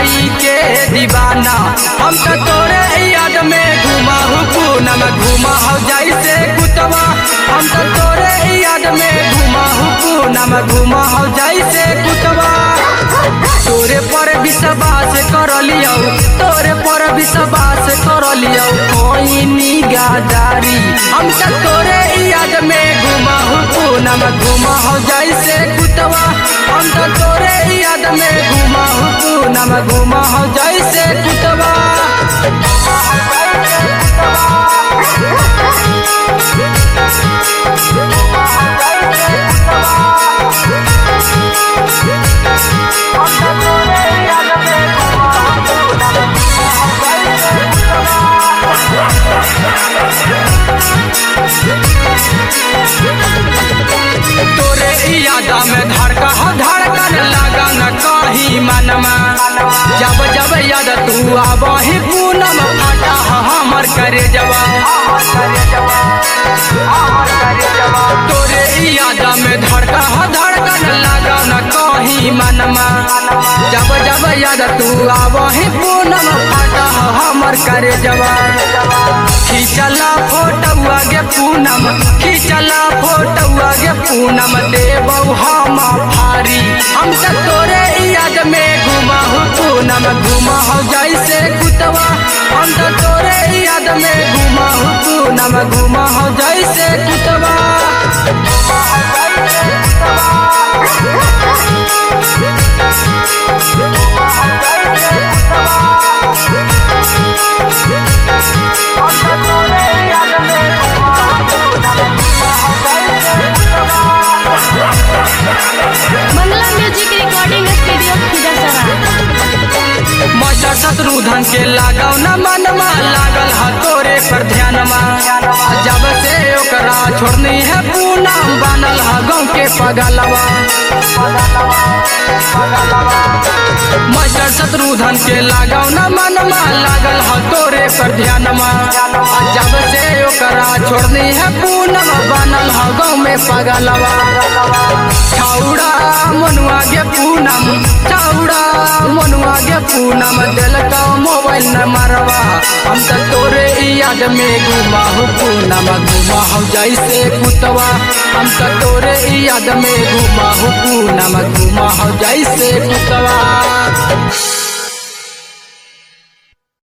माई के दीवाना हम तो तोरे याद में घुमा पूनम घुमा हो जैसे कुतवा हम तो तोरे याद में घुमा पूनम घुमा हो जैसे कुतवा तोरे पर विश्वास कर लियो तोरे पर विश्वास कर लियो कोई निगाहदारी हम तो तोरे याद में घुमा पूनम घुमा हो जैसे कुतवा हम तो तोरे याद में घुमा पूनम घुमा हो जैसे कुतवा तोरे यादा में धड़कन लगा न कहीं मनमा जब जब याद तू आबही पूनम फटा हमर करे जवा तोरे यादा में धड़कन लगा न कहीं मनमा जब जब याद तू आबही पूनम फटा हमर करे जवा खींचला फोटुआ गे पूनम खींचला फोटुआ गे पूनम देबौ हम भारी हम तो तोरे याद में घुमा पूनम घुमा हो जैसे कुतवा हम तो तोरे याद में घुमा पूनम घुमा हो जैसे कुतवा मंगला music recording studio master Shatrughan के लागौ न मनमा लागल ह तोरे पर ध्यानमा जब से ओकरा छोड़नी है पूनम बनल ह गाँव के पगलवा मास्टर शत्रुधन के लागौ न मनमा लागल ह तोरे पर ध्यानमा जब से ओकरा छोड़नी है पूनम बनल ह गाँव में पगलवा छौड़ा मनुआ गे पूनम छौड़ा मनुआ गे पूनम दिलका मोबाइल न मरवा हम तो तोरे याद में घुमा पूनम घुमा हो जैसे कुतवा हम तो तोरे याद में घुमा पूनम घुमा हो जैसे कुतवा।